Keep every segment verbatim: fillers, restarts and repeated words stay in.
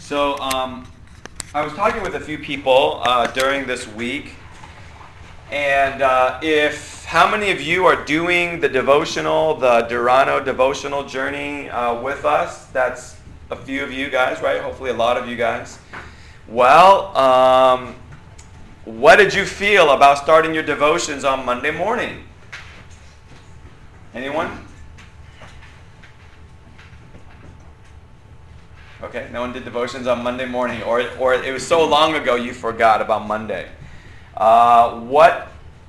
So um, I was talking with a few people uh, during this week, and uh, if how many of you are doing the devotional, the Durano devotional journey uh, with us? That's a few of you guys, right? Hopefully a lot of you guys. Well, um, what did you feel about starting your devotions on Monday morning? Anyone? Okay, no one did devotions on Monday morning, or or it was so long ago you forgot about Monday. Uh, what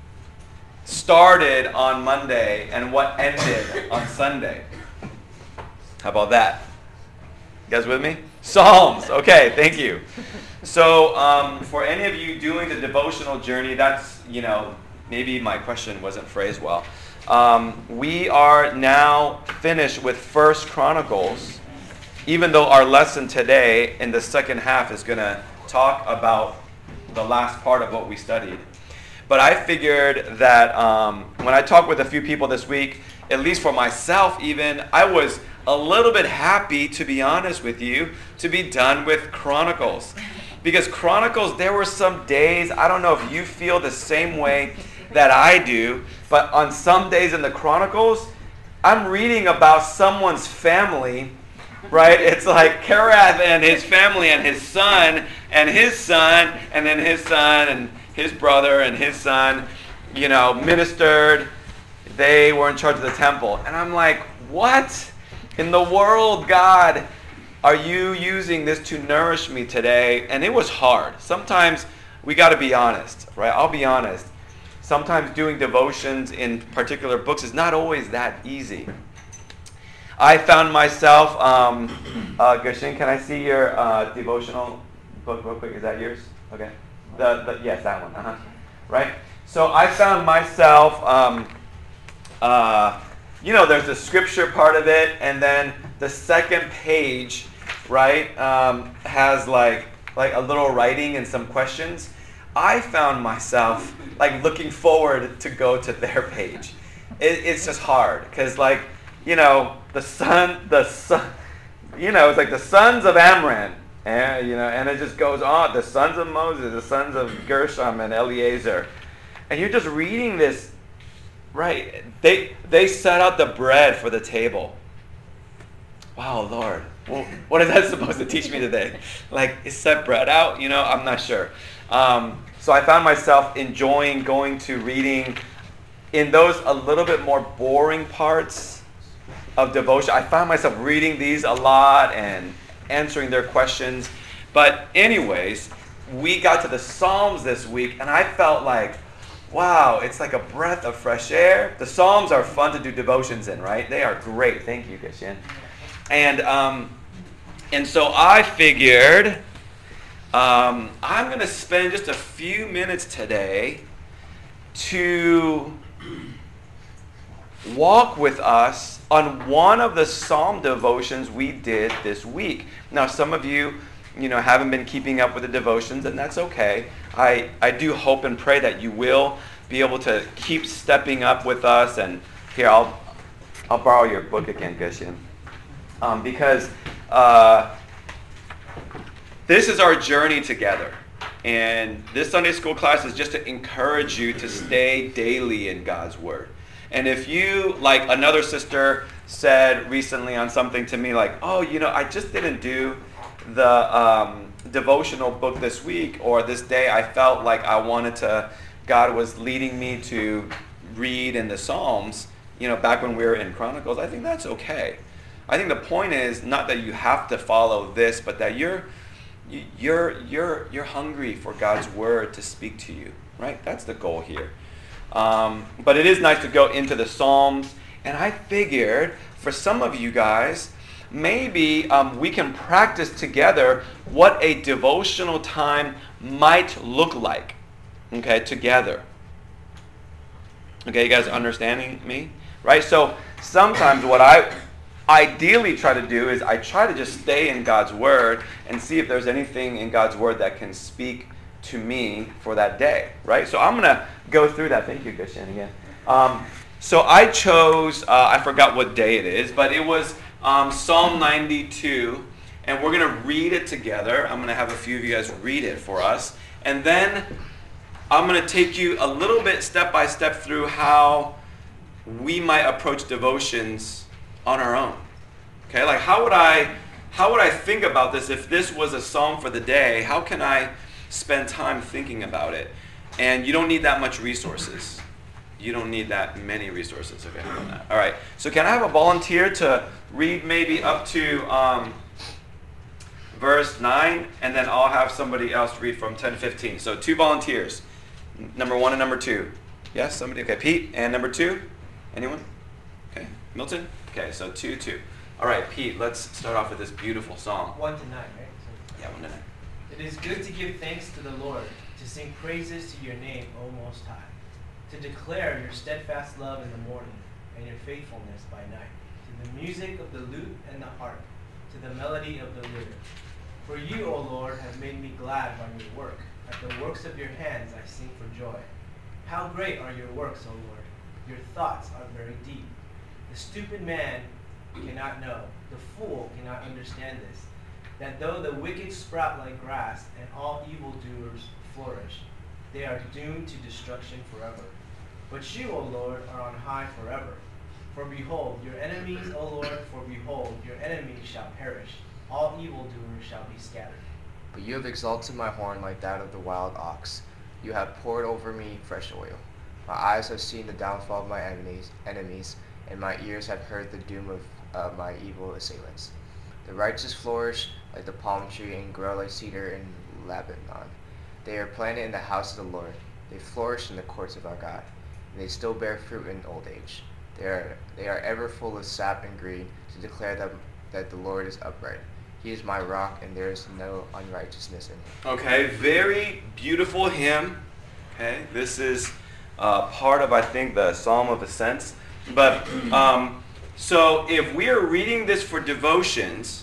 started on Monday and what ended on Sunday? How about that? You guys with me? Psalms. Okay, thank you. So um, for any of you doing the devotional journey, that's, you know, maybe my question wasn't phrased well. Um, we are now finished with First Chronicles, even though our lesson today in the second half is going to talk about the last part of what we studied. But I figured that um, when I talked with a few people this week, at least for myself even, I was a little bit happy, to be honest with you, to be done with Chronicles. Because Chronicles, there were some days, I don't know if you feel the same way that I do, but on some days in the Chronicles, I'm reading about someone's family, right? It's like Kerath and his family and his son and his son and then his son and his brother and his son, you know, ministered. They were in charge of the temple. And I'm like, what in the world, God, are you using this to nourish me today? And it was hard. Sometimes we got to be honest, right? I'll be honest. Sometimes doing devotions in particular books is not always that easy. I found myself, um, uh, Gushin, can I see your uh, devotional book real quick? Is that yours? Okay. The, the yes, that one. Uh-huh. Right? So I found myself, um, uh, you know, there's the scripture part of it, and then the second page, right, um, has like like a little writing and some questions. I found myself like looking forward to go to their page. It, it's just hard because, like, you know, the son, the son, you know, it's like the sons of Amram, and you know, and it just goes on. The sons of Moses, the sons of Gershom and Eliezer, and you're just reading this, right? They they set out the bread for the table. Wow, Lord, well, what is that supposed to teach me today? Like, is set bread out? You know, I'm not sure. Um, so I found myself enjoying going to reading in those a little bit more boring parts of devotion. I found myself reading these a lot and answering their questions. But anyways, we got to the Psalms this week, and I felt like, wow, it's like a breath of fresh air. The Psalms are fun to do devotions in, right? They are great. Thank you, Kishin. And um, and so I figured um, I'm going to spend just a few minutes today to walk with us on one of the Psalm devotions we did this week. Now, some of you, you know, haven't been keeping up with the devotions, and that's okay. I, I do hope and pray that you will be able to keep stepping up with us. And here, I'll I'll borrow your book again, Gushin, um, because uh, this is our journey together. And this Sunday school class is just to encourage you to stay daily in God's Word. And if you, like another sister said recently on something to me, like, oh, you know, I just didn't do the um, devotional book this week, or this day I felt like I wanted to, God was leading me to read in the Psalms, you know, back when we were in Chronicles, I think that's okay. I think the point is not that you have to follow this, but that you're you're you're you're hungry for God's Word to speak to you, right? That's the goal here. Um, but it is nice to go into the Psalms, and I figured for some of you guys, maybe um, we can practice together what a devotional time might look like, okay, together. Okay, you guys understanding me? Right? So sometimes what I ideally try to do is I try to just stay in God's Word and see if there's anything in God's Word that can speak to me for that day, right? So I'm going to go through that. Thank you, Gushin, again. Um, so I chose, uh, I forgot what day it is, but it was um, Psalm ninety-two, and we're going to read it together. I'm going to have a few of you guys read it for us. And then I'm going to take you a little bit step by step through how we might approach devotions on our own. Okay, like how would I how would I think about this if this was a psalm for the day? How can I spend time thinking about it? And you don't need that much resources. You don't need that many resources. Okay, on that. All right. So can I have a volunteer to read maybe up to um, verse nine, and then I'll have somebody else read from ten to fifteen. So two volunteers, number one and number two. Yes, somebody. Okay, Pete, and number two. Anyone? Okay, Milton. Okay, so two, two. All right, Pete. Let's start off with this beautiful song. One to nine, right? So yeah, one to nine. It is good to give thanks to the Lord, to sing praises to your name, O Most High, to declare your steadfast love in the morning and your faithfulness by night, to the music of the lute and the harp, to the melody of the lyre. For you, O Lord, have made me glad by your work. At the works of your hands I sing for joy. How great are your works, O Lord! Your thoughts are very deep. The stupid man cannot know, the fool cannot understand this, that though the wicked sprout like grass and all evildoers flourish, they are doomed to destruction forever. But you, O Lord, are on high forever. For behold, your enemies, O Lord, for behold, your enemies shall perish. All evildoers shall be scattered. But you have exalted my horn like that of the wild ox. You have poured over me fresh oil. My eyes have seen the downfall of my enemies, enemies, and my ears have heard the doom of uh, my evil assailants. The righteous flourish like the palm tree and grow like cedar in Lebanon. They are planted in the house of the Lord. They flourish in the courts of our God. And they still bear fruit in old age. They are, they are ever full of sap and green to declare that, that the Lord is upright. He is my rock, and there is no unrighteousness in him. Okay, very beautiful hymn. Okay, this is uh, part of, I think, the Psalm of Ascents. But, um, so if we are reading this for devotions,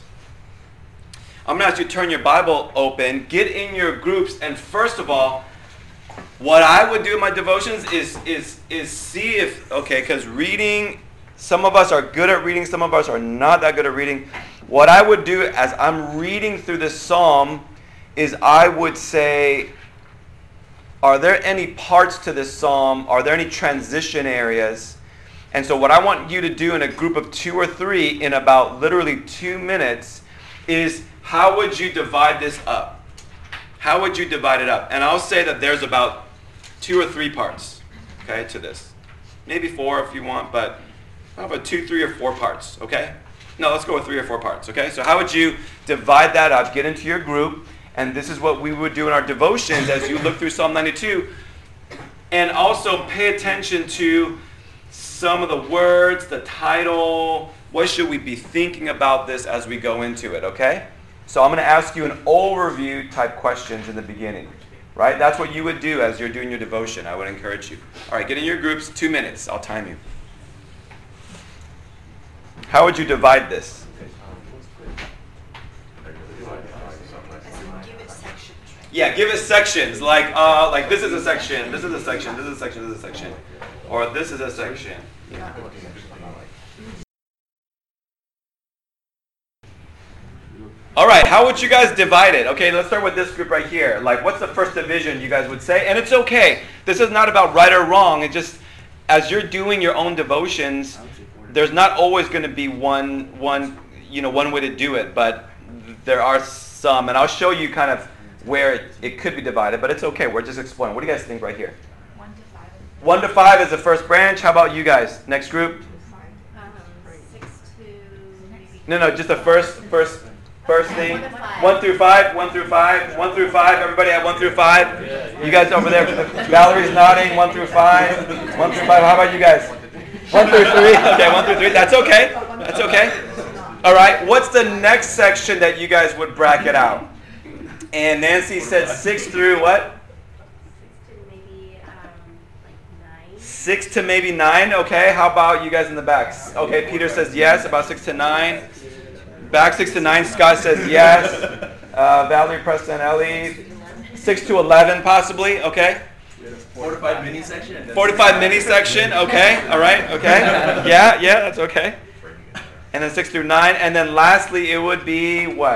I'm going to ask you to turn your Bible open, get in your groups, and first of all, what I would do in my devotions is is is see if, okay, because reading, some of us are good at reading, some of us are not that good at reading. What I would do as I'm reading through this psalm is I would say, are there any parts to this psalm? Are there any transition areas? And so what I want you to do in a group of two or three in about literally two minutes is, how would you divide this up? How would you divide it up? And I'll say that there's about two or three parts, okay, to this. Maybe four if you want, but how about two, three, or four parts, okay? No, let's go with three or four parts, okay? So how would you divide that up? Get into your group, and this is what we would do in our devotions as you look through Psalm ninety-two. And also pay attention to some of the words, the title. What should we be thinking about this as we go into it, okay? So I'm going to ask you an overview type questions in the beginning, right? That's what you would do as you're doing your devotion. I would encourage you. All right, get in your groups, two minutes. I'll time you. How would you divide this? Yeah, give it sections. Like, uh, like this is a section, this is a section, this is a section, this is a section. Or this is a section. All right, how would you guys divide it? Okay, let's start with this group right here. Like, what's the first division you guys would say? And it's okay. This is not about right or wrong. It's just, as you're doing your own devotions, there's not always going to be one, one, you know, one way to do it. But there are some, and I'll show you kind of where it, it could be divided. But it's okay. We're just exploring. What do you guys think right here? One to five. One to five is the first branch. How about you guys? Next group? Um, six to maybe. No, no, just the first, first. First thing, one through five, one through five, one through five. Everybody at one through five. You guys over there, Valerie's nodding. One through five, one through five. How about you guys? One through three. Okay, one through three. That's okay. That's okay. All right. What's the next section that you guys would bracket out? And Nancy said six through what? Six to maybe um, like nine. Six to maybe nine. Okay. How about you guys in the backs? Okay. Peter says yes. About six to nine. Back six to nine. Scott says yes. Uh, Valerie, Preston, Ellie. Six to eleven, possibly. Okay. Four to five mini section. Four to five mini section. Okay. All right. Okay. Yeah. Yeah. That's okay. And then six through nine, and then lastly, it would be what?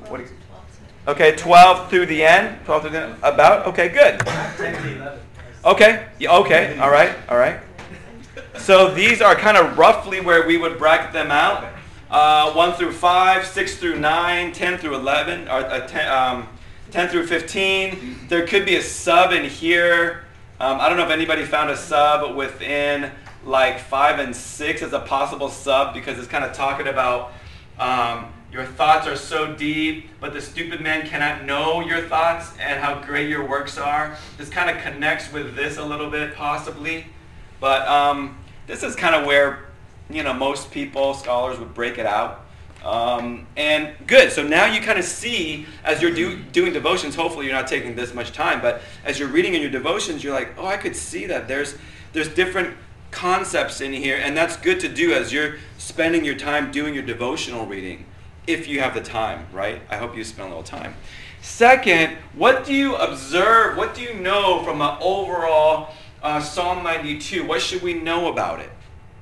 What do you, okay, twelve through the end? twelve through the end? About? Okay, good. ten to eleven. Okay, yeah, okay, all right, all right. So these are kind of roughly where we would bracket them out. Uh, one through five, six through nine, ten through eleven, or uh, ten, um, ten through fifteen. There could be a sub in here. Um, I don't know if anybody found a sub within like five and six as a possible sub, because it's kind of talking about um, your thoughts are so deep, but the stupid man cannot know your thoughts and how great your works are. This kind of connects with this a little bit, possibly. But um, this is kind of where, you know, most people, scholars, would break it out. Um, and good. So now you kind of see, as you're do, doing devotions, hopefully you're not taking this much time, but as you're reading in your devotions, you're like, oh, I could see that there's there's different concepts in here, and that's good to do as you're spending your time doing your devotional reading, if you have the time, right? I hope you spend a little time. Second, what do you observe? What do you know from an overall uh, Psalm ninety-two? What should we know about it?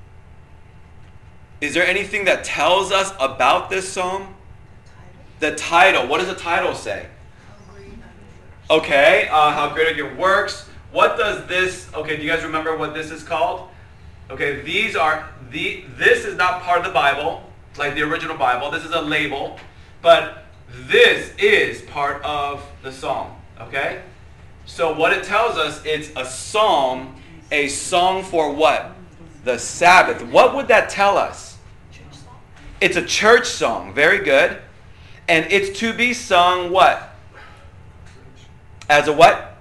Is there anything that tells us about this psalm? The title. What does the title say? Okay, uh, how great are your works? What does this, okay, do you guys remember what this is called? Okay, these are, the. this is not part of the Bible, like the original Bible. This is a label, but this is part of the psalm, okay? So what it tells us, it's a psalm, a song for what? The Sabbath. What would that tell us? It's a church song. Very good. And it's to be sung what? As a what?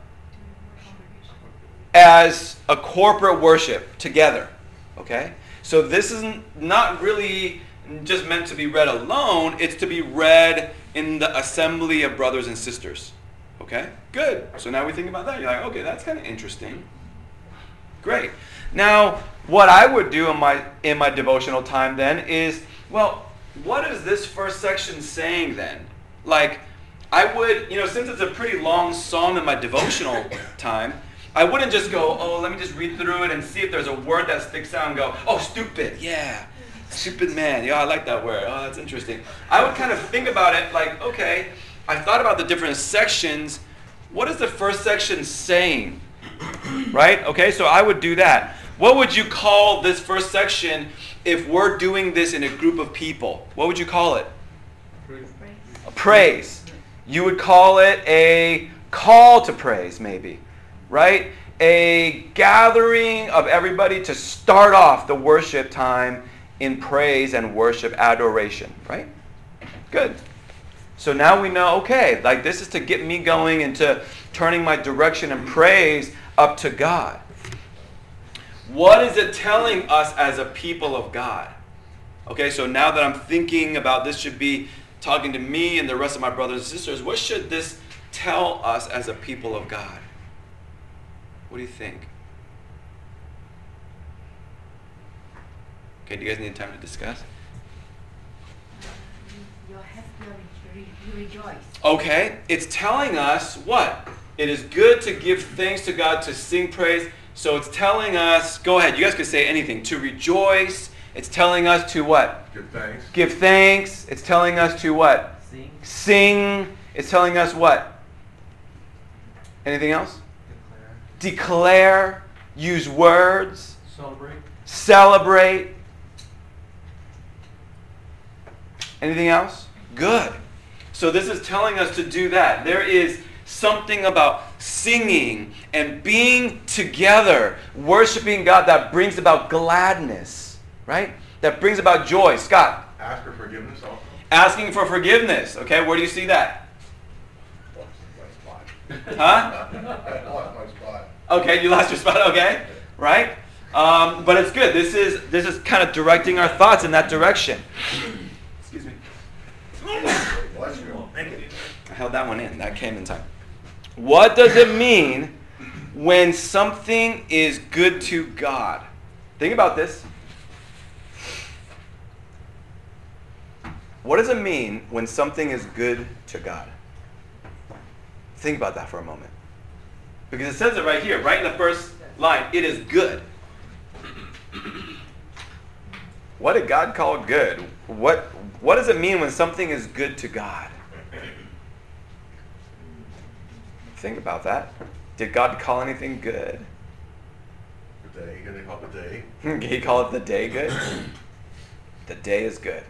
As a corporate worship together. Okay? So this is not really just meant to be read alone. It's to be read in the assembly of brothers and sisters. Okay? Good. So now we think about that. You're like, okay, that's kind of interesting. Great. Now, what I would do in my in my devotional time then is, well, what is this first section saying then? Like, I would, you know, since it's a pretty long psalm in my devotional time, I wouldn't just go, oh, let me just read through it and see if there's a word that sticks out and go, oh, stupid, yeah, stupid man, yeah, I like that word, oh, that's interesting. I would kind of think about it like, okay, I thought about the different sections. What is the first section saying? Right? Okay, so I would do that. What would you call this first section if we're doing this in a group of people? What would you call it? Praise. A praise. You would call it a call to praise, maybe. Right? A gathering of everybody to start off the worship time in praise and worship, adoration. Right? Good. So now we know, okay, like this is to get me going into turning my direction and praise up to God. What is it telling us as a people of God? Okay, so now that I'm thinking about this should be talking to me and the rest of my brothers and sisters, what should this tell us as a people of God? What do you think? Okay, do you guys need time to discuss? You're happy, you re- you rejoice. Okay, it's telling us what? It is good to give thanks to God, to sing praise. So it's telling us, go ahead, you guys can say anything, to rejoice. It's telling us to what? Give thanks. Give thanks. It's telling us to what? Sing. Sing. It's telling us what? Anything else? Declare. Declare. Use words. Celebrate. Celebrate. Anything else? Good. So this is telling us to do that. There is something about singing and being together, worshiping God that brings about gladness, right? That brings about joy. Scott? Ask for forgiveness also. Asking for forgiveness. Okay, where do you see that? My spot. Huh? I lost my spot. Okay, you lost your spot. Okay, right? Um, but it's good. This is this is kind of directing our thoughts in that direction. Excuse me. Bless you. Thank you. I held that one in. That came in time. What does it mean when something is good to God? Think about this. What does it mean when something is good to God? Think about that for a moment. Because it says it right here, right in the first line. It is good. What did God call good? What, what does it mean when something is good to God? Think about that. Did God call anything good? The day, can they call it the day? Can he call it the day good? The day is good.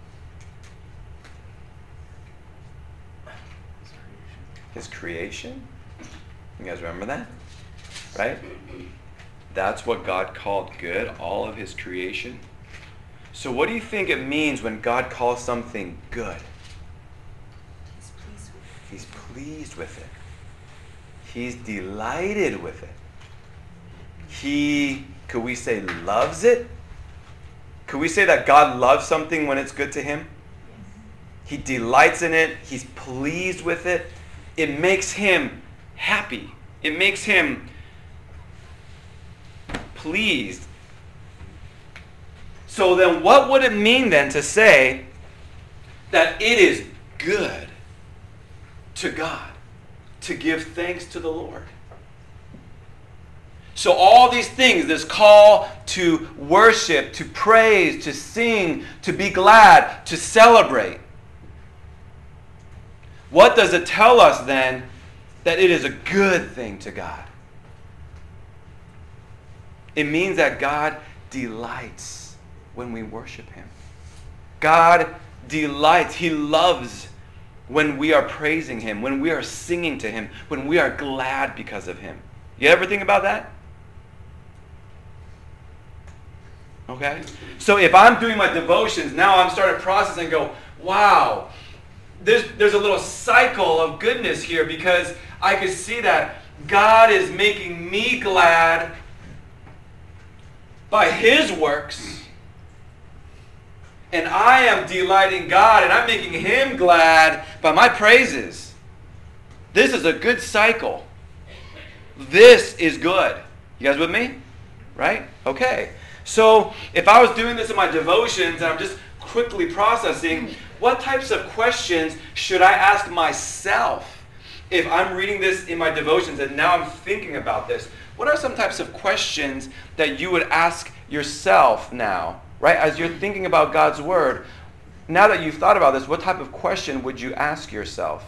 His creation? You guys remember that? Right? That's what God called good, all of his creation. So what do you think it means when God calls something good? He's pleased with it. He's pleased with it. He's delighted with it. He, could we say, loves it? Could we say that God loves something when it's good to him? He delights in it. He's pleased with it. It makes him happy. It makes him pleased. So then what would it mean then to say that it is good to God to give thanks to the Lord? So all these things, this call to worship, to praise, to sing, to be glad, to celebrate. What does it tell us then that it is a good thing to God? It means that God delights when we worship him. God delights. He loves when we are praising him, when we are singing to him, when we are glad because of him. You ever think about that? Okay? So if I'm doing my devotions, now I'm starting to process and go, wow, there's, there's a little cycle of goodness here, because I could see that God is making me glad by his works. And I am delighting God, and I'm making him glad by my praises. This is a good cycle. This is good. You guys with me? Right? Okay. So if I was doing this in my devotions, and I'm just quickly processing, what types of questions should I ask myself if I'm reading this in my devotions and now I'm thinking about this? What are some types of questions that you would ask yourself now, right? As you're thinking about God's word, now that you've thought about this, what type of question would you ask yourself?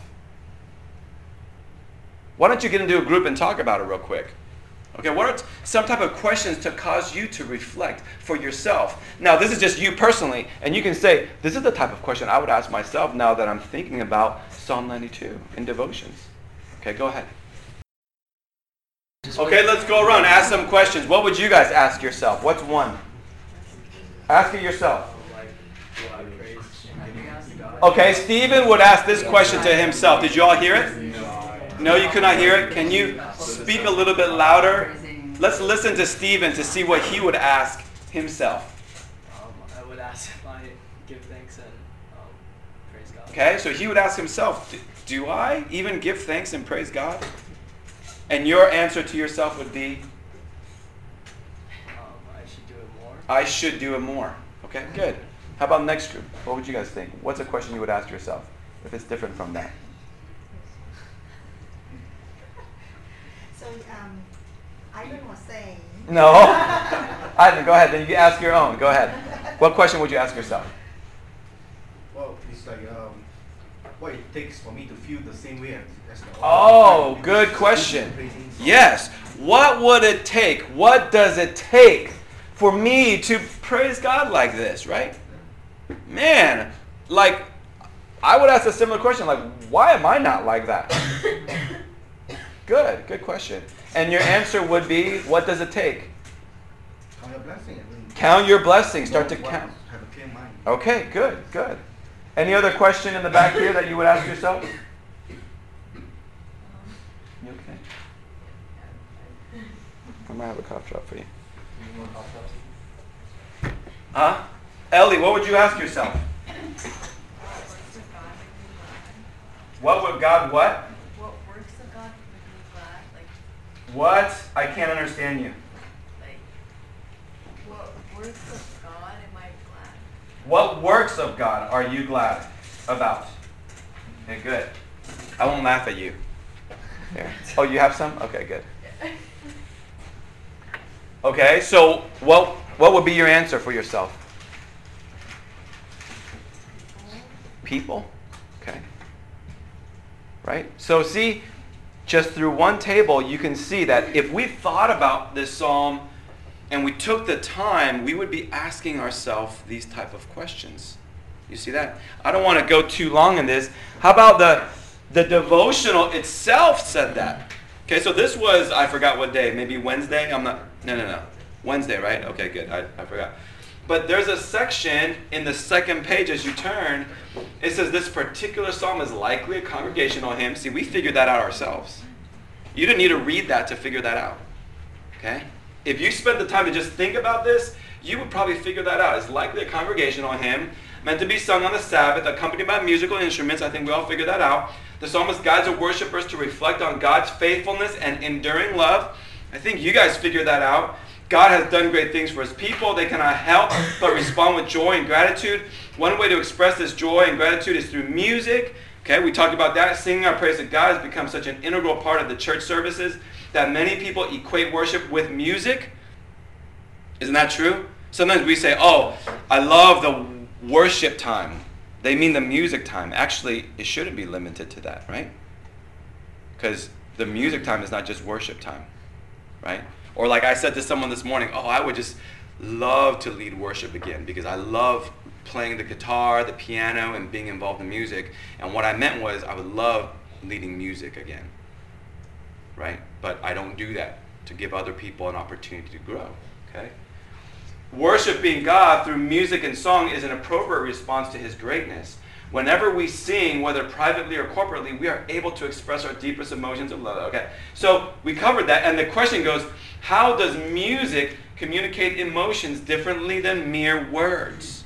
Why don't you get into a group and talk about it real quick? Okay, what are some type of questions to cause you to reflect for yourself? Now, this is just you personally, and you can say, this is the type of question I would ask myself now that I'm thinking about Psalm ninety-two in devotions. Okay, go ahead. Okay, let's go around. Ask some questions. What would you guys ask yourself? What's one? Ask it yourself. Okay, Stephen would ask this question to himself. Did you all hear it? No, you could not hear it? Can you speak a little bit louder? Let's listen to Stephen to see what he would ask himself. Um, I would ask if I give thanks and um, praise God. Okay, so he would ask himself, do I even give thanks and praise God? And your answer to yourself would be? Um, I should do it more. I should do it more. Okay, good. How about next group? What would you guys think? What's a question you would ask yourself if it's different from that? So, um, Ivan was saying. No. Ivan, go ahead. Then you ask your own. Go ahead. What question would you ask yourself? Well, it's like um, what it takes for me to feel the same way as, as the Oh, good question. Yes. What would it take? What does it take for me to praise God like this, right? Man, like, I would ask a similar question, like, why am I not like that? Good, good question. And your answer would be, what does it take? Count your blessing. I mean, Count your blessings. Start to what- count. Have a clear mind. Okay, good, good. Any other question in the back here that you would ask yourself? You okay? I might have a cough drop for you. Huh? Ellie, what would you ask yourself? What would God what? What works of God make me glad? Like, What? I can't understand you. like, what works of God am I glad? What works of God are you glad about? Okay, good. I won't laugh at you. Here. Oh, you have some? Okay, good. Okay, so what what would be your answer for yourself? People? Okay. Right? So see, just through one table, you can see that if we thought about this psalm and we took the time, we would be asking ourselves these type of questions. You see that? I don't want to go too long in this. How about the, the devotional itself said that? Okay, so this was, I forgot what day, maybe Wednesday? I'm not, no, no, no. Wednesday, right? Okay, good. I, I forgot. But there's a section in the second page as you turn. It says this particular psalm is likely a congregational hymn. See, we figured that out ourselves. You didn't need to read that to figure that out. Okay? If you spent the time to just think about this, you would probably figure that out. It's likely a congregational hymn, meant to be sung on the Sabbath, accompanied by musical instruments. I think we all figured that out. The psalmist guides the worshipers to reflect on God's faithfulness and enduring love. I think you guys figured that out. God has done great things for his people. They cannot help but respond with joy and gratitude. One way to express this joy and gratitude is through music. Okay, we talked about that. Singing our praise to God has become such an integral part of the church services that many people equate worship with music. Isn't that true? Sometimes we say, oh, I love the worship time. They mean the music time. Actually, it shouldn't be limited to that, right? Because the music time is not just worship time, right? Or like I said to someone this morning, oh, I would just love to lead worship again because I love playing the guitar, the piano, and being involved in music. And what I meant was I would love leading music again, right? But I don't do that to give other people an opportunity to grow, okay? Worshiping God through music and song is an appropriate response to his greatness. Whenever we sing, whether privately or corporately, we are able to express our deepest emotions of love. Okay, so we covered that, and the question goes, how does music communicate emotions differently than mere words?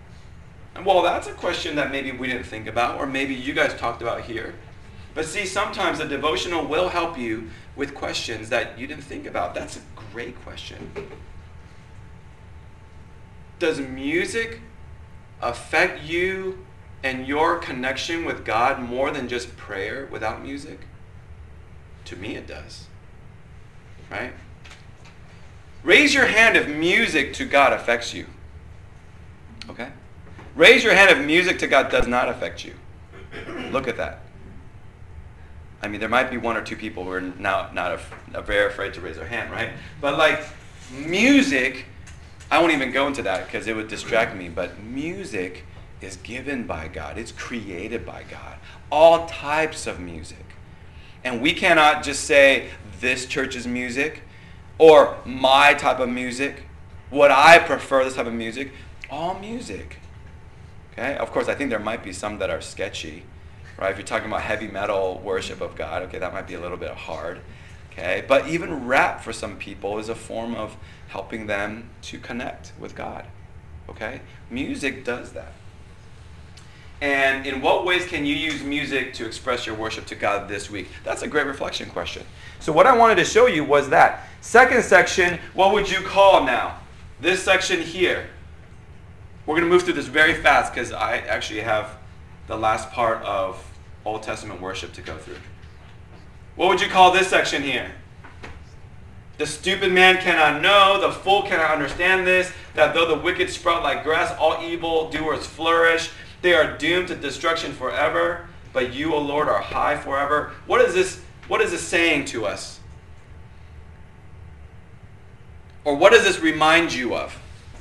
And well, that's a question that maybe we didn't think about, or maybe you guys talked about here. But see, sometimes the devotional will help you with questions that you didn't think about. That's a great question. Does music affect you and your connection with God more than just prayer without music? To me it does. Right? Raise your hand if music to God affects you. Okay? Raise your hand if music to God does not affect you. Look at that. I mean, there might be one or two people who are now not af- very afraid to raise their hand, right? But like music, I won't even go into that because it would distract me, but music is given by God. It's created by God. All types of music. And we cannot just say this church's music or my type of music, what I prefer this type of music. All music. Okay? Of course, I think there might be some that are sketchy. Right? If you're talking about heavy metal worship of God, okay, that might be a little bit hard. Okay? But even rap for some people is a form of helping them to connect with God. Okay? Music does that. And in what ways can you use music to express your worship to God this week? That's a great reflection question. So what I wanted to show you was that. Second section, what would you call now? This section here. We're going to move through this very fast because I actually have the last part of Old Testament worship to go through. What would you call this section here? The stupid man cannot know, the fool cannot understand this, that though the wicked sprout like grass, all evil doers flourish. They are doomed to destruction forever, but you, O Lord, are high forever. What is this, what is this saying to us? Or what does this remind you of?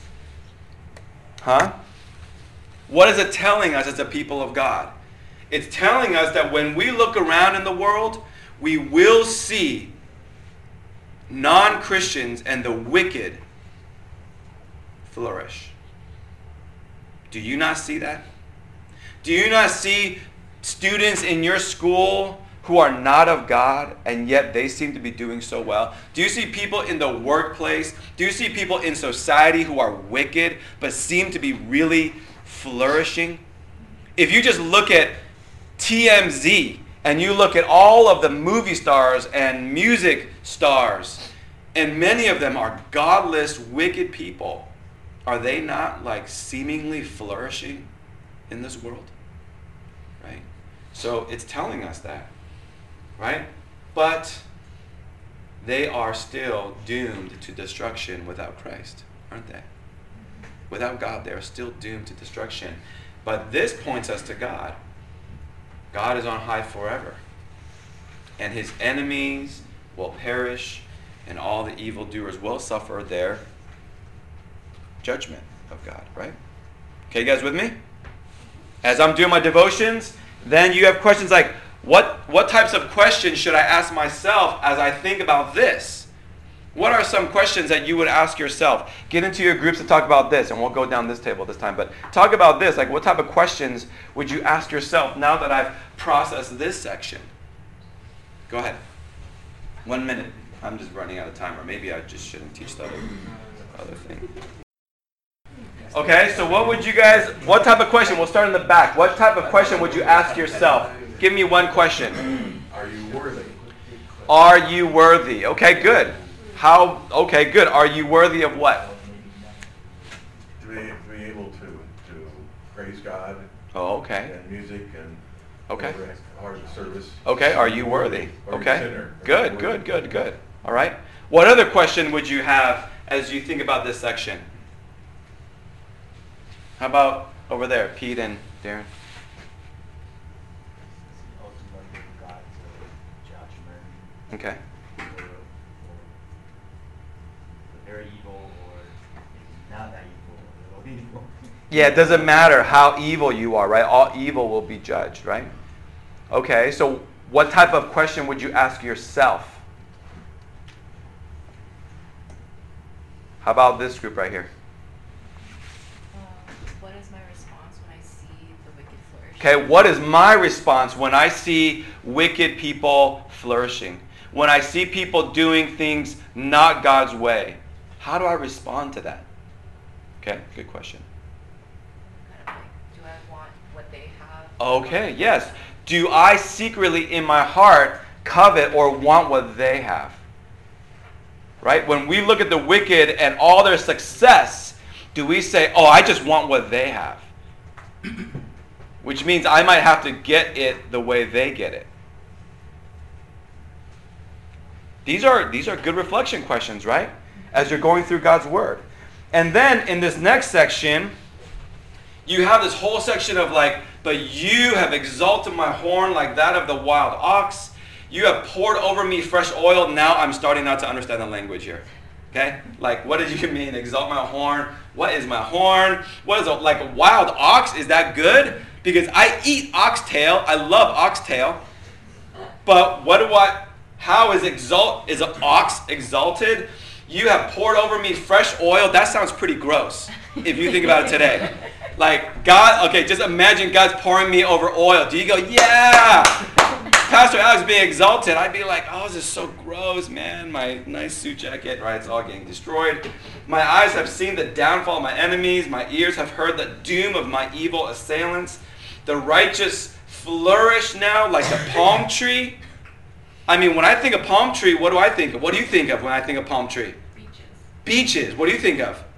Huh? What is it telling us as a people of God? It's telling us that when we look around in the world, we will see non-Christians and the wicked flourish. Do you not see that? Do you not see students in your school who are not of God and yet they seem to be doing so well? Do you see people in the workplace? Do you see people in society who are wicked but seem to be really flourishing? If you just look at T M Z and you look at all of the movie stars and music stars, and many of them are godless, wicked people, are they not like seemingly flourishing in this world? Right? So it's telling us that. Right? But they are still doomed to destruction without Christ, aren't they? Without God, they are still doomed to destruction. But this points us to God. God is on high forever. and his enemies will perish, and all the evildoers will suffer their judgment of God, right? Okay, you guys with me? As I'm doing my devotions, then you have questions like, what, what types of questions should I ask myself as I think about this? What are some questions that you would ask yourself? Get into your groups to talk about this, and we'll go down this table this time. But talk about this. Like, what type of questions would you ask yourself now that I've processed this section? Go ahead. One minute. I'm just running out of time, or maybe I just shouldn't teach the other, other thing. Okay, so what would you guys, what type of question? We'll start in the back. What type of question would you ask yourself? Give me one question. Are you worthy? Are you worthy? Okay, good. How, okay, good. Are you worthy of what? To be, to be able to, to praise God. Oh, okay. And music and Okay. hard service. Okay, are you worthy? Are you Okay. sinner? Good, good, good, good. All right. What other question would you have as you think about this section? How about over there, Pete and Darren? Ultimately, God's judgment. Okay. Or, or very evil, or not that evil, or a little evil. Yeah, it doesn't matter how evil you are, right? All evil will be judged, right? Okay, so what type of question would you ask yourself? How about this group right here? Um, what is my response when I see the wicked flourish? Okay, what is my response when I see wicked people flourishing? When I see people doing things not God's way? How do I respond to that? Okay, good question. Kind of like, do I want what they have? Okay, yes. Do I secretly in my heart covet or want what they have? Right? When we look at the wicked and all their success, do we say, oh, I just want what they have? Which means I might have to get it the way they get it. These are, these are good reflection questions, right? As you're going through God's Word. And then in this next section, you have this whole section of like, but you have exalted my horn like that of the wild ox. You have poured over me fresh oil. Now I'm starting not to understand the language here. Okay? Like, what did you mean, exalt my horn? What is my horn? What is a, like a wild ox? Is that good? Because I eat oxtail. I love oxtail. But what do I, how is exalt, is an ox exalted? You have poured over me fresh oil. That sounds pretty gross if you think about it today. Like, God, okay, just imagine God's pouring me over oil. Do you go, yeah, Pastor Alex being exalted? I'd be like, oh, this is so gross, man. My nice suit jacket, right, it's all getting destroyed. My eyes have seen the downfall of my enemies. My ears have heard the doom of my evil assailants. The righteous flourish now like the palm tree. I mean, when I think of palm tree, what do I think of? What do you think of when I think of palm tree? Beaches. Beaches. What do you think of?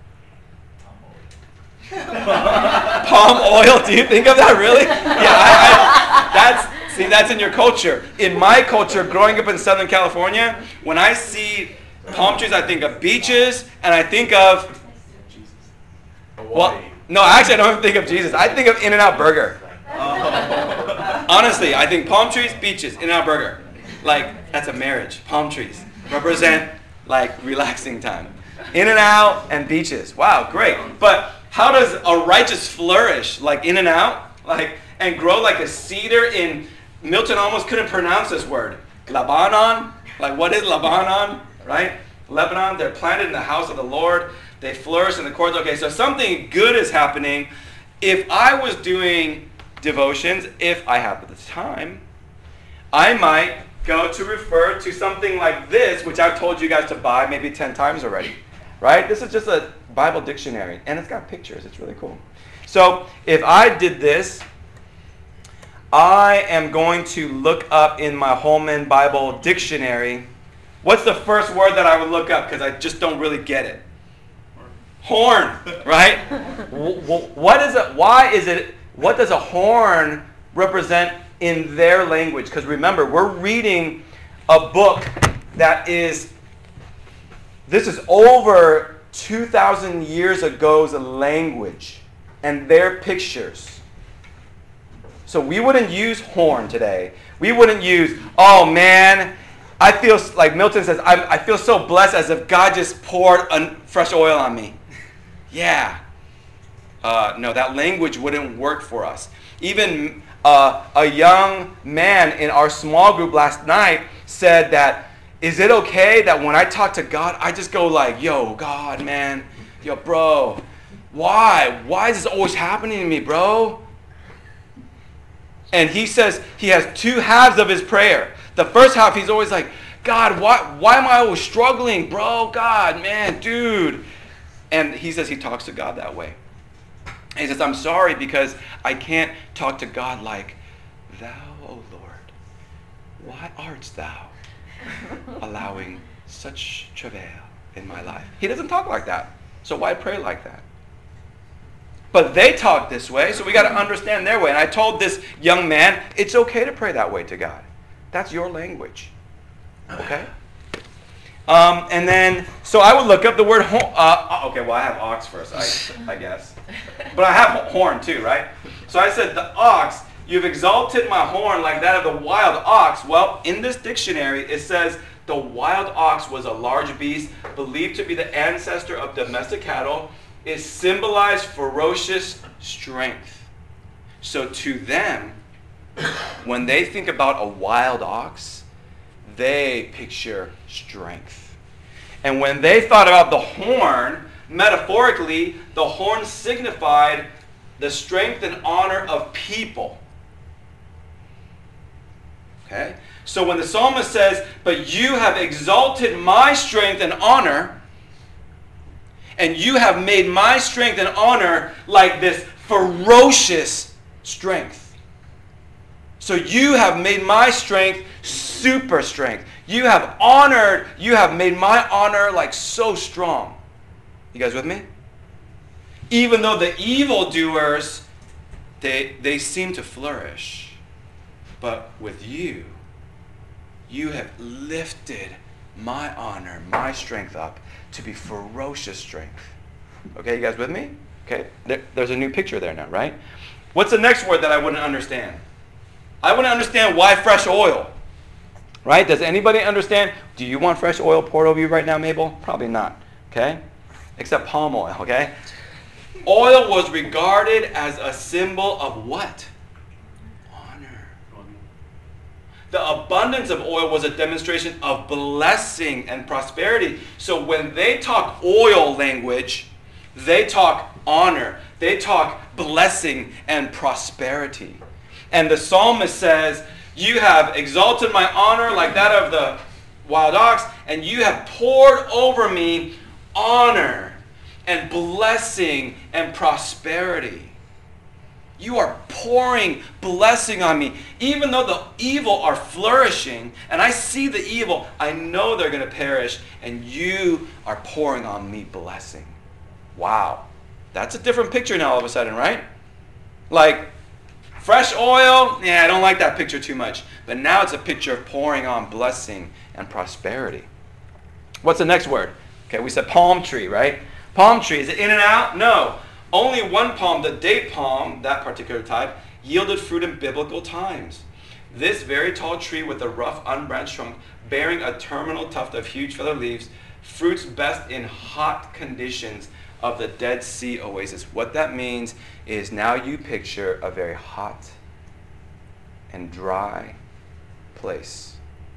Palm oil? Do you think of that really? Yeah, I, I, that's see, that's in your culture. In my culture, growing up in Southern California, when I see palm trees, I think of beaches, and I think of well, no, actually, I don't even think of Jesus. I think of In-N-Out Burger. Honestly, I think palm trees, beaches, In-N-Out Burger. Like that's a marriage. Palm trees represent like relaxing time. In-N-Out and beaches. Wow, great. But how does a righteous flourish like In-N-Out, like and grow like a cedar in Milton almost couldn't pronounce this word. Lebanon? Like what is Lebanon? Right? Lebanon, they're planted in the house of the Lord. They flourish in the courts. Okay, so something good is happening. If I was doing devotions, if I have the time, I might go to refer to something like this, which I've told you guys to buy maybe ten times already. Right? This is just a Bible dictionary, and it's got pictures. It's really cool. So if I did this, I am going to look up in my Holman Bible dictionary. What's the first word that I would look up? Because I just don't really get it. Horn, right? What is it? Why is it? What does a horn represent in their language? Because remember, we're reading a book that is. This is over two thousand years ago's language and their pictures. So we wouldn't use horn today. We wouldn't use, oh man, I feel, like Milton says, I, I feel so blessed as if God just poured un, fresh oil on me. Yeah. Uh, no, that language wouldn't work for us. Even uh, a young man in our small group last night said that, is it okay that when I talk to God, I just go like, yo, God, man, yo, bro, why? Why is this always happening to me, bro? And he says he has two halves of his prayer. The first half, he's always like, God, why, why am I always struggling, bro? God, man, dude. And he says he talks to God that way. And he says, I'm sorry because I can't talk to God like, thou, O Lord, why art thou allowing such travail in my life? He doesn't talk like that. So why pray like that? But they talk this way, so we got to understand their way. And I told this young man, it's okay to pray that way to God. That's your language. Okay? Um, and then, so I would look up the word horn. Uh, okay, well, I have ox first, I, I guess. But I have horn too, right? So I said, the ox, you've exalted my horn like that of the wild ox. Well, in this dictionary, it says the wild ox was a large beast believed to be the ancestor of domestic cattle. It symbolized ferocious strength. So to them, when they think about a wild ox, they picture strength. And when they thought about the horn, metaphorically, the horn signified the strength and honor of people. Okay? So when the psalmist says, but you have exalted my strength and honor, and you have made my strength and honor like this ferocious strength. So you have made my strength super strength. You have honored, you have made my honor like so strong. You guys with me? Even though the evildoers, they, they seem to flourish. But with you, you have lifted my honor, my strength up to be ferocious strength. Okay, you guys with me? Okay, there, there's a new picture there now, right? What's the next word that I wouldn't understand? I wouldn't understand why fresh oil. Right? Does anybody understand? Do you want fresh oil poured over you right now, Mabel? Probably not. Okay? Except palm oil, okay? Oil was regarded as a symbol of what? Honor. The abundance of oil was a demonstration of blessing and prosperity. So when they talk oil language, they talk honor. They talk blessing and prosperity. And the psalmist says, you have exalted my honor like that of the wild ox, and you have poured over me honor and blessing and prosperity. You are pouring blessing on me. Even though the evil are flourishing, and I see the evil, I know they're going to perish, and you are pouring on me blessing. Wow. That's a different picture now all of a sudden, right? Like, fresh oil, yeah, I don't like that picture too much. But now it's a picture of pouring on blessing and prosperity. What's the next word? Okay, we said palm tree, right? Palm tree, is it in and out? No. Only one palm, the date palm, that particular type, yielded fruit in biblical times. This very tall tree with a rough, unbranched trunk, bearing a terminal tuft of huge feather leaves, fruits best in hot conditions of the Dead Sea oasis. What that means is now you picture a very hot and dry place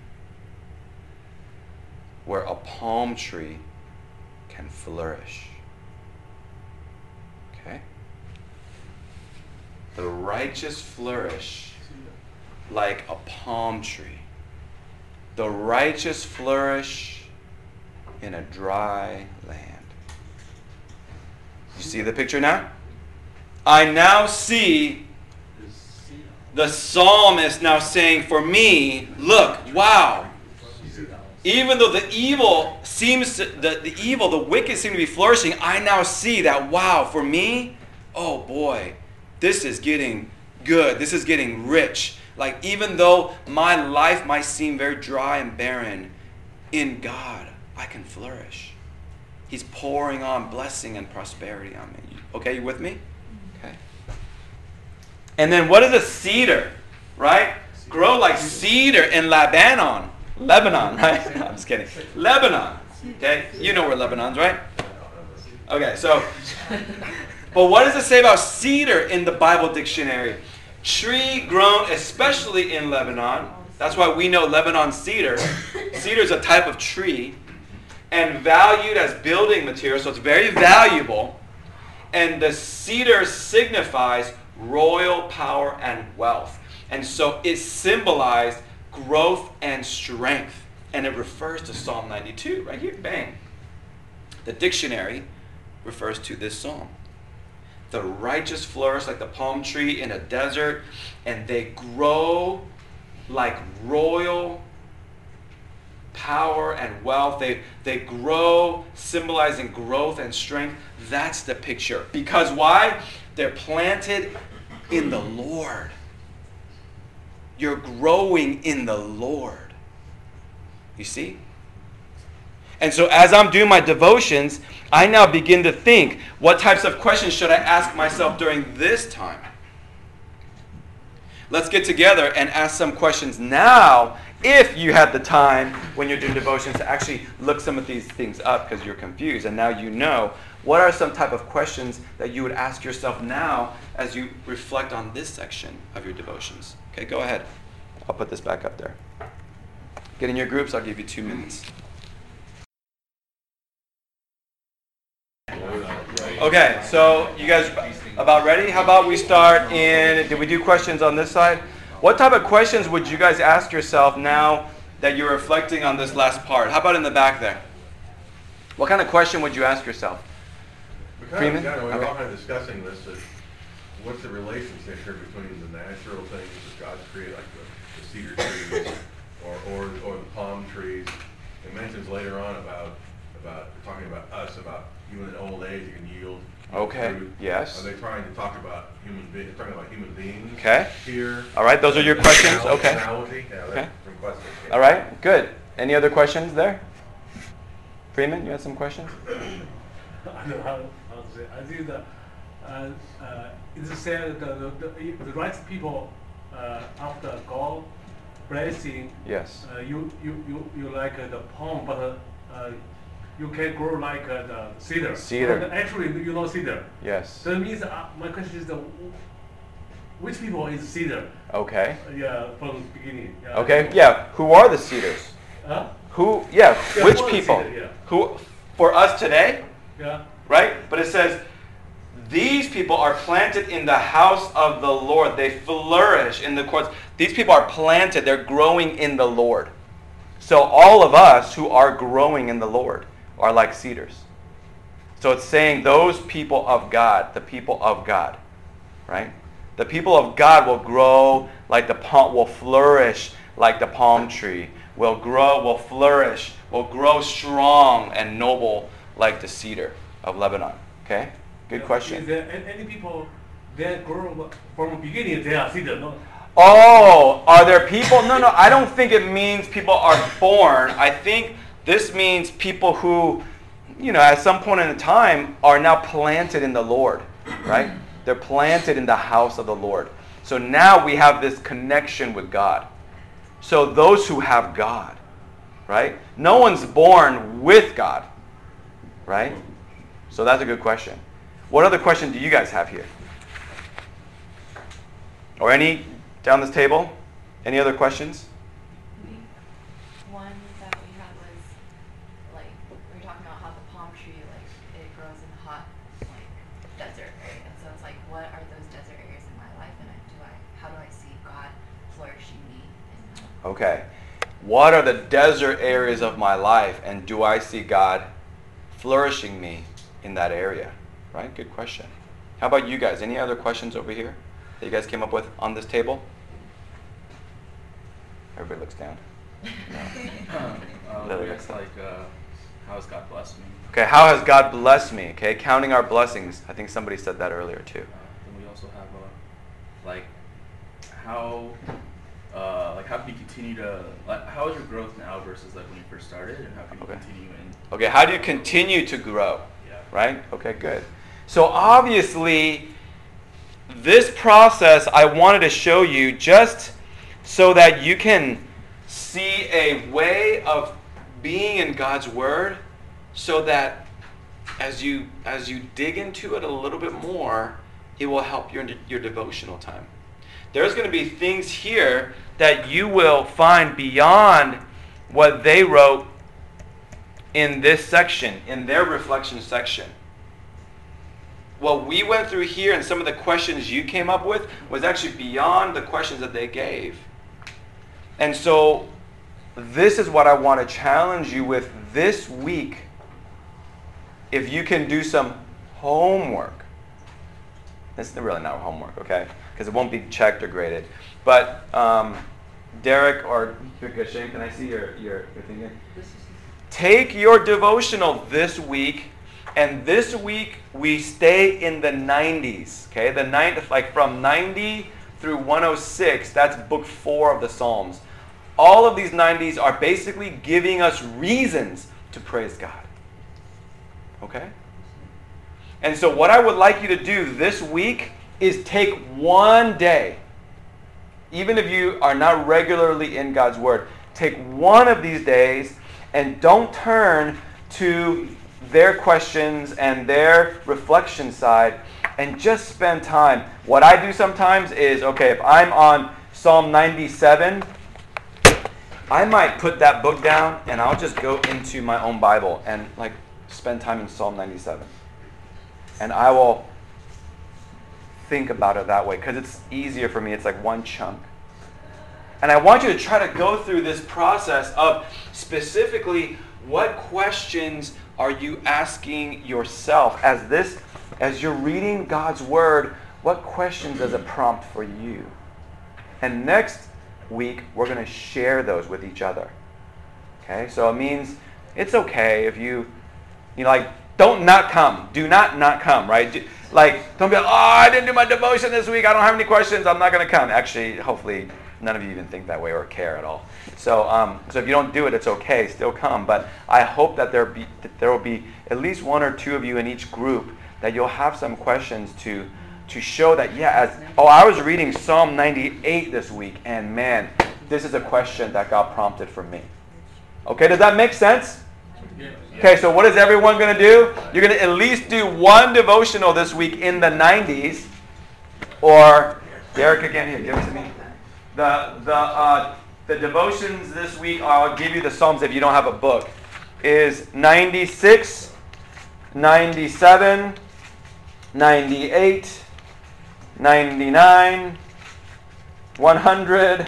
where a palm tree can flourish. Okay? The righteous flourish like a palm tree. The righteous flourish in a dry land. You see the picture now? I now see the psalmist now saying, for me, look, wow. Even though the evil seems to, the, the evil, the wicked seem to be flourishing, I now see that, wow, for me, oh boy, this is getting good. This is getting rich. Like, even though my life might seem very dry and barren, in God, I can flourish. He's pouring on blessing and prosperity on me. Okay, you with me? Okay. And then what is a cedar, right? Grow like cedar in Lebanon. Lebanon, right? No, I'm just kidding. Lebanon. Okay? You know where Lebanon's, right? Okay, so, but what does it say about cedar in the Bible dictionary? Tree grown especially in Lebanon. That's why we know Lebanon cedar. Cedar is a type of tree. And valued as building material, so it's very valuable. And the cedar signifies royal power and wealth. And so it symbolized growth and strength. And it refers to Psalm ninety-two, right here, bang. The dictionary refers to this psalm. The righteous flourish like the palm tree in a desert, and they grow like royal power and wealth. They, they grow, symbolizing growth and strength. That's the picture. Because why? They're planted in the Lord. You're growing in the Lord. You see? And so as I'm doing my devotions, I now begin to think, what types of questions should I ask myself during this time? Let's get together and ask some questions now, if you had the time when you're doing devotions to actually look some of these things up because you're confused. And now you know, what are some type of questions that you would ask yourself now as you reflect on this section of your devotions? Okay, go ahead. I'll put this back up there. Get in your groups. I'll give you two minutes. Okay, so you guys about ready? How about we start in, did we do questions on this side? What type of questions would you guys ask yourself now that you're reflecting on this last part? How about in the back there? What kind of question would you ask yourself? We kind Freeman? of, yeah, we were Okay. all kind of discussing this, that what's the relationship here between the natural things that God's created, like the, the cedar trees or, or, or the palm trees. It mentions later on about, about talking about us, about even in old age you can yield Okay, fruit. yes. Are they trying to talk about human beings, talking about human beings Okay. here? All right, those are your questions? Anal- Okay. Analogy? Yeah, Okay. that's from questions. yeah. All right, good. Any other questions there? Freeman, you had some questions? I don't know how, how to say. I think the uh, uh, it's said the, the, the, the right people uh, after God blessing. Yes. Uh, you, you, you, you like uh, the palm, but uh, uh, you can grow like uh, the cedar. Cedar. But actually, you know cedar. Yes. So that means uh, my question is the which people is cedar? Okay. Uh, yeah, from the beginning. Yeah, Okay, yeah. Who are the cedars? Huh? Who, yeah, Yeah, which who are the people? cedar, yeah. Who, for us today, Yeah. right? But it says, these people are planted in the house of the Lord. They flourish in the courts. These people are planted. They're growing in the Lord. So all of us who are growing in the Lord are like cedars. So it's saying those people of God, the people of God, right? The people of God will grow like the palm, will flourish like the palm tree, will grow, will flourish, will grow strong and noble like the cedar of Lebanon. Okay? Good Yeah, question. Is there any, any people that grow from the beginning they are cedar? No. Oh, are there people? No, no, I don't think it means people are born. I think this means people who, you know, at some point in time are now planted in the Lord, right? They're planted in the house of the Lord. So now we have this connection with God. So those who have God, right? No one's born with God, right? So that's a good question. What other question do you guys have here? Or any down this table? Any other questions? One that we had was like we were talking about how the palm tree like it grows in hot like desert areas. So it's like what are those desert areas in my life, and I, do I how do I see God flourishing me in them? Okay. What are the desert areas of my life, and do I see God flourishing me in that area? Right? Good question. How about you guys? Any other questions over here that you guys came up with on this table? Everybody looks down. Uh, Lily. we asked like, uh, how has God blessed me? Okay, how has God blessed me? Okay, counting our blessings. I think somebody said that earlier too. Uh, then we also have uh, like how uh, like how can you continue to like how is your growth now versus like when you first started, and how can you Okay. continue in Okay, how do you continue to grow? yeah Right? Okay, good. So obviously, this process I wanted to show you just so that you can see a way of being in God's Word, so that as you as you dig into it a little bit more, it will help your your devotional time. There's going to be things here that you will find beyond what they wrote in this section, in their reflection section. What we went through here and some of the questions you came up with was actually beyond the questions that they gave. And so this is what I want to challenge you with this week. If you can do some homework. This is really not homework, okay? Because it won't be checked or graded. But um, Derek or Shane, can I see your, your, your thing here? Take your devotional this week, and this week we stay in the nineties, okay? The ninth, like from ninety through one oh six, that's book four of the Psalms. All of these nineties are basically giving us reasons to praise God. Okay? And so what I would like you to do this week is take one day, even if you are not regularly in God's Word, take one of these days and don't turn to their questions and their reflection side, and just spend time. What I do sometimes is, okay, if I'm on Psalm ninety-seven, I might put that book down and I'll just go into my own Bible and like spend time in Psalm ninety-seven. And I will think about it that way because it's easier for me. It's like one chunk. And I want you to try to go through this process of specifically what questions are you asking yourself as this, as you're reading God's Word, what questions does it prompt for you? And next week, we're going to share those with each other. Okay? So it means it's okay if you, you know, like, don't not come. Do not not come, right? Do, like, don't be like, oh, I didn't do my devotion this week. I don't have any questions. I'm not going to come. Actually, hopefully, none of you even think that way or care at all. So, um, so if you don't do it, it's okay. Still come. But I hope that there be that there will be at least one or two of you in each group that you'll have some questions to to show that, yeah, as oh, I was reading Psalm ninety-eight this week, and man, this is a question that God prompted for me. Okay, does that make sense? Okay, so what is everyone going to do? You're going to at least do one devotional this week in the nineties. Or, Derek, again, here, give it to me. The the uh, the devotions this week, I'll give you the Psalms if you don't have a book, is ninety-six, ninety-seven, ninety-eight, ninety-nine, one hundred,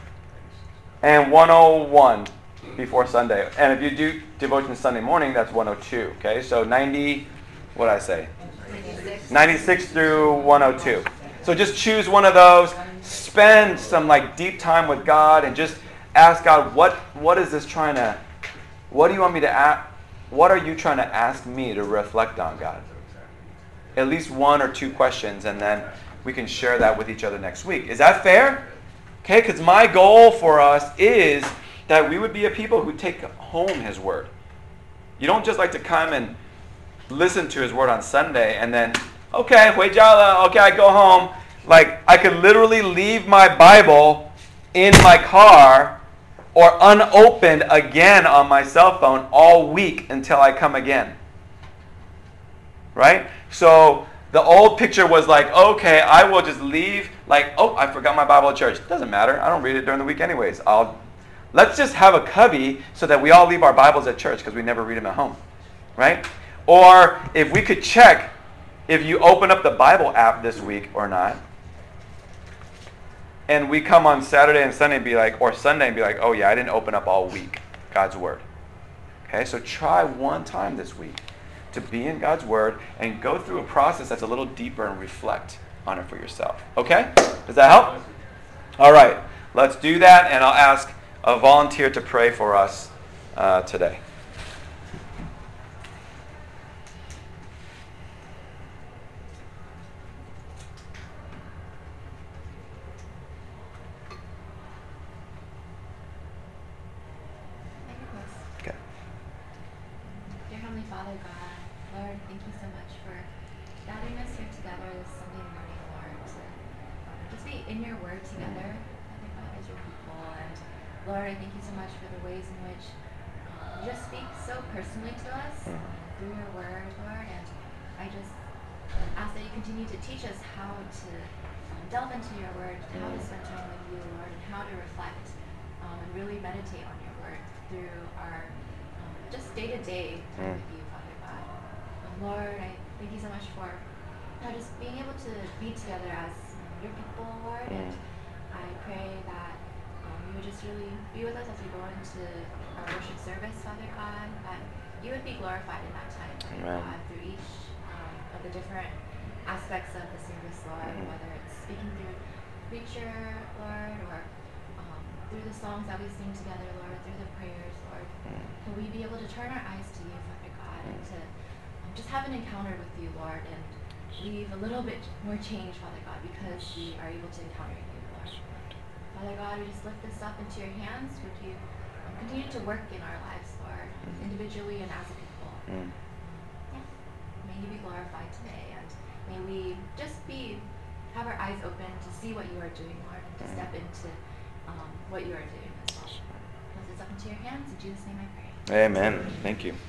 and one oh one before Sunday. And if you do devotion Sunday morning, that's one oh two. Okay, so ninety, what did I say? ninety-six. ninety-six through one oh two. So just choose one of those. Spend some like deep time with God and just ask God, what what is this trying to, what do you want me to ask? What are you trying to ask me to reflect on, God? At least one or two questions, and then we can share that with each other next week. Is that fair? Okay, because my goal for us is that we would be a people who take home His Word. You don't just like to come and listen to His Word on Sunday and then, okay, huijala, okay, I go home. Like, I could literally leave my Bible in my car or unopened again on my cell phone all week until I come again. Right? So the old picture was like, okay, I will just leave, like, oh, I forgot my Bible at church. Doesn't matter. I don't read it during the week anyways. I'll let's just have a cubby so that we all leave our Bibles at church because we never read them at home. Right? Or if we could check if you open up the Bible app this week or not, and we come on Saturday and Sunday and be like, or Sunday and be like, oh yeah, I didn't open up all week God's Word. Okay, so try one time this week to be in God's Word and go through a process that's a little deeper and reflect on it for yourself. Okay? Does that help? All right, let's do that, and I'll ask a volunteer to pray for us uh, today. Father God, Lord, thank you so much for gathering us here together this Sunday morning, Lord, to be in your word together, Father God, as your people. And Lord, I thank you so much for the ways in which um, you just speak so personally to us through your word, Lord. And I just ask that you continue to teach us how to um, delve into your word, how to spend time with you, Lord, and how to reflect um, and really meditate on your word through our um, just day-to-day time with you, Father God. Um, Lord, I thank you so much for uh, just being able to be together as um, your people, Lord. And I pray that um, you would just really be with us as we go into our worship service, Father God, that you would be glorified in that time, Father Amen. God, through each um, of the different aspects of the service, Lord, whether it's speaking through preacher, Lord, or um, through the songs that we sing together, Lord, through the prayers, Lord. Can we be able to turn our eyes to you, Father God, and to um, just have an encounter with you, Lord, and leave a little bit more change, Father God, because we are able to encounter you, Lord. Father God, we just lift this up into your hands. Would you um, continue to work in our lives, Lord, individually and as a people? Mm. Yeah. May you be glorified today, and may we just be have our eyes open to see what you are doing, Lord, and to step into um, what you are doing as well. Lift this up into your hands. In Jesus' name I pray. Amen. Thank you.